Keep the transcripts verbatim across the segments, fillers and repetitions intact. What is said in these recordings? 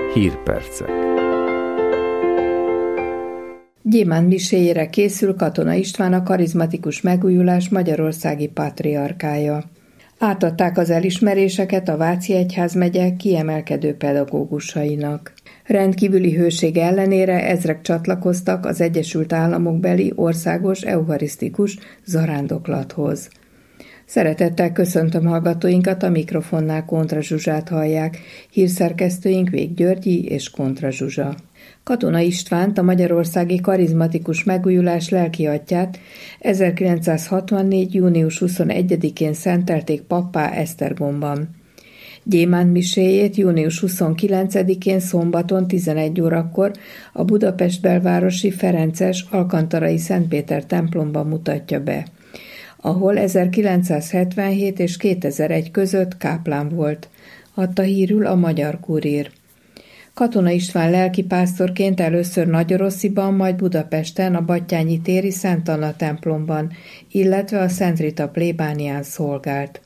Hírpercek. Gyémánt miséjére készül Katona István, a karizmatikus megújulás magyarországi pátriárkája. Átadták az elismeréseket a Váci Egyházmegye kiemelkedő pedagógusainak. Rendkívüli hőség ellenére ezrek csatlakoztak az Egyesült Államokbeli országos eucharisztikus zarándoklathoz. Szeretettel köszöntöm hallgatóinkat, a mikrofonnál Kontra Zsuzsát hallják, hírszerkesztőink Vég Györgyi és Kontra Zsuzsa. Katona Istvánt, a magyarországi karizmatikus megújulás lelkiatyját ezerkilencszázhatvannégy. június huszonegyedikén szentelték pappá Esztergomban. Gyémánt miséjét június huszonkilencedikén szombaton tizenegy órakor a Budapest belvárosi ferences alkantarai Szent Péter templomban mutatja be, ahol ezerkilencszázhetvenhét és kétezer-egy között káplán volt, adta hírül a Magyar Kurír. Katona István lelkipásztorként először Nagyorossziban, majd Budapesten a Battyányi téri Szent Anna templomban, illetve a Szent Rita plébánián szolgált.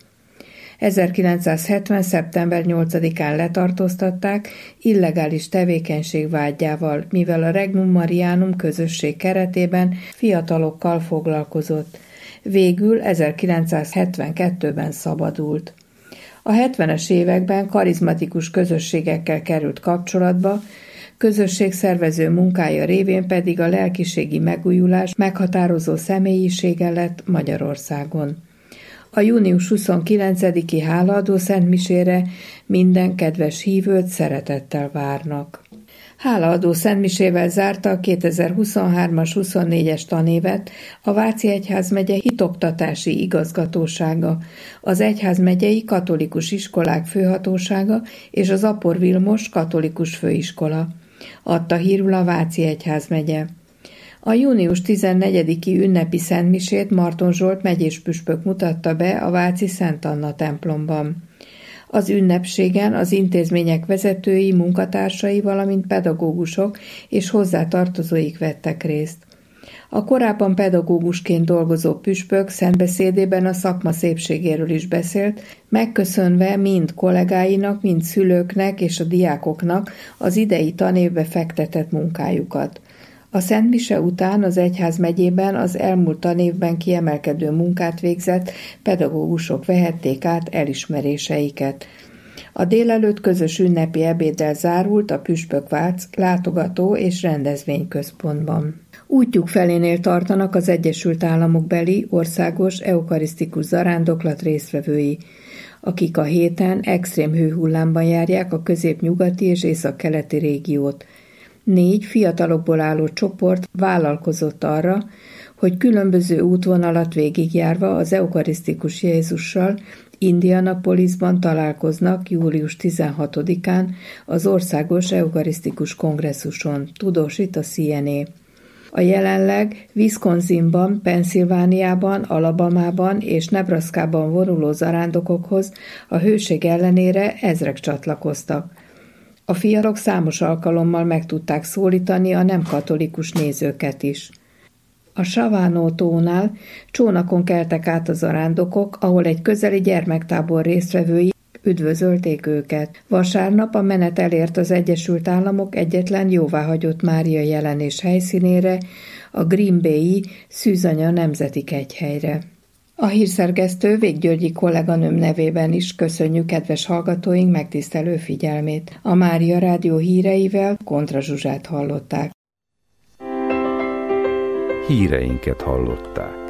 ezerkilencszázhetven. szeptember nyolcadikán letartóztatták illegális tevékenység vádjával, mivel a Regnum Marianum közösség keretében fiatalokkal foglalkozott. Végül ezerkilencszázhetvenkettőben szabadult. A hetvenes években karizmatikus közösségekkel került kapcsolatba, közösségszervező munkája révén pedig a lelkiségi megújulás meghatározó személyisége lett Magyarországon. A június huszonkilencediki hálaadó szentmisére minden kedves hívőt szeretettel várnak. Hálaadó szentmisével zárta a kétezer-huszonhármas huszonnégyes tanévet a Váci Egyházmegye hitoktatási igazgatósága, az Egyházmegyei Katolikus Iskolák Főhatósága és az Apor Vilmos Katolikus Főiskola, adta hírül a Váci Egyházmegye. A június tizennegyediki ünnepi szentmisét Marton Zsolt megyéspüspök mutatta be a Váci Szent Anna templomban. Az ünnepségen az intézmények vezetői, munkatársai, valamint pedagógusok és hozzátartozóik vettek részt. A korábban pedagógusként dolgozó püspök szentbeszédében a szakma szépségéről is beszélt, megköszönve mind kollégáinak, mind szülőknek és a diákoknak az idei tanévbe fektetett munkájukat. A szentmise után az Egyházmegyében az elmúlt tanévben kiemelkedő munkát végzett pedagógusok vehették át elismeréseiket. A délelőtt közös ünnepi ebéddel zárult a Püspök-Vác látogató és rendezvényközpontban. Útjuk felénél tartanak az Egyesült Államokbeli országos eukarisztikus zarándoklat résztvevői, akik a héten extrém hőhullámban járják a középnyugati és északkeleti régiót. Négy fiatalokból álló csoport vállalkozott arra, hogy különböző útvonalat végigjárva az eukarisztikus Jézussal Indianapolisban találkoznak július tizenhatodikán az Országos Eukarisztikus Kongresszuson, tudósít a cé en á. A jelenleg Wisconsinban, Pennsylvániában, Alabamában és Nebraskában vonuló zarándokokhoz a hőség ellenére ezrek csatlakoztak. A fiatalok számos alkalommal meg tudták szólítani a nem katolikus nézőket is. A Savano-tónál csónakon keltek át a zarándokok, ahol egy közeli gyermektábor résztvevői üdvözölték őket. Vasárnap a menet elért az Egyesült Államok egyetlen jóváhagyott Mária jelenés helyszínére, a Green Bay-i Szűzanya Nemzeti Kegyhelyre. A hírszerkesztő Vég Györgyi kolléganőm nevében is köszönjük kedves hallgatóink megtisztelő figyelmét. A Mária Rádió híreivel Kontra Zsuzsát hallották. Híreinket hallották.